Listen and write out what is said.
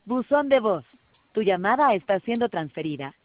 Buzón de voz. Tu llamada está siendo transferida.